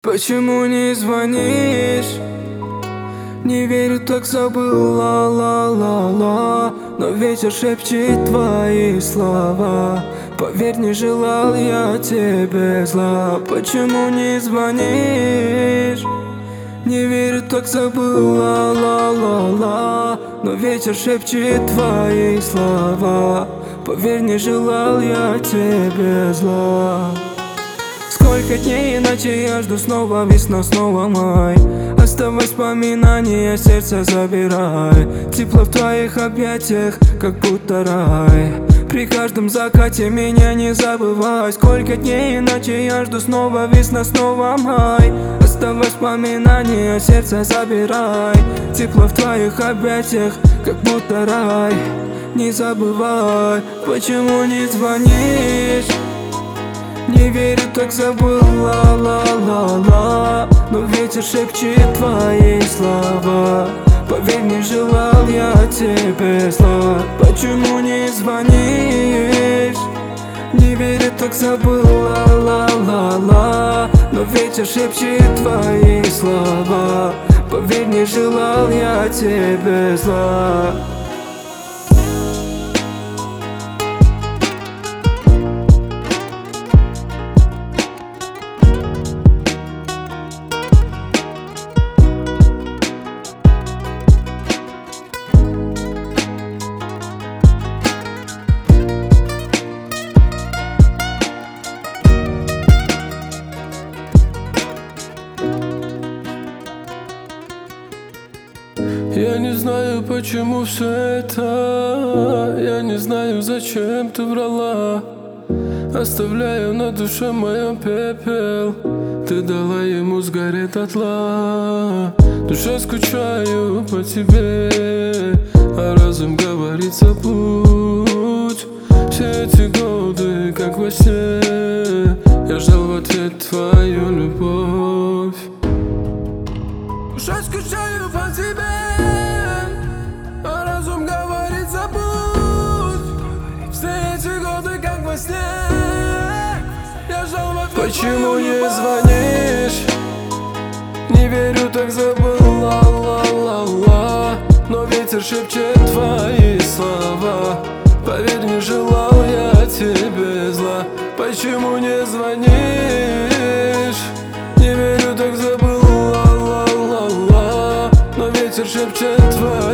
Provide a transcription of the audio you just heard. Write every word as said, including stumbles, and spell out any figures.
Почему не звонишь? Не верю, так забыл, ла-ла-ла-ла. Но ветер шепчет твои слова. Поверь, не желал я тебе зла. Почему не звонишь? Не верю, так забыл, ла-ла-ла-ла. Но ветер шепчет твои слова. Поверь, не желал я тебе зла. Сколько дней и ночей я жду, снова весна, снова май. Оставь воспоминания, сердце забирай. Тепло в твоих объятиях, как будто рай. При каждом закате меня не забывай. Сколько дней и ночей я жду, снова весна, снова май. Оставь воспоминания, сердце забирай. Тепло в твоих объятиях, как будто рай. Не забывай, почему не звонишь? Не верю, так забыл, ла-ла-ла-ла. Но ветер шепчет твои слова. Поверь, не желал я тебе зла. Почему не звонишь? Не верю, так забыл, ла-ла-ла-ла. Но ветер шепчет твои слова. Поверь, не желал я тебе зла. Я не знаю, почему все это. Я не знаю, зачем ты врала. Оставляю на душе моем пепел. Ты дала ему сгореть дотла. Душа скучаю по тебе, а разум говорит забудь. Все эти годы, как во сне, я ждал в ответ твою любовь. Душа скучаю по тебе, а разум говорит забудь. Все эти годы, как во сне, я ждал в ответ. Почему не звонишь? Не верю, так забыл, ла-ла-ла-ла. Но ветер шепчет твои слова. Поверь, не желал я тебе зла. Почему не звонишь? Не верю, так забыл, ла-ла-ла-ла. Но ветер шепчет твои